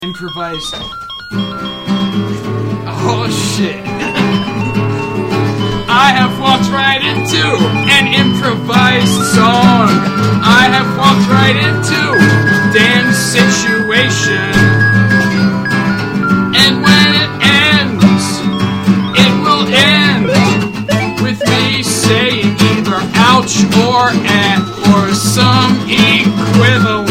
Improvised. Oh shit. I have walked right into an improvised song. I have walked right into Dan's situation. And when it ends, it will end with me saying either ouch or at or some equivalent.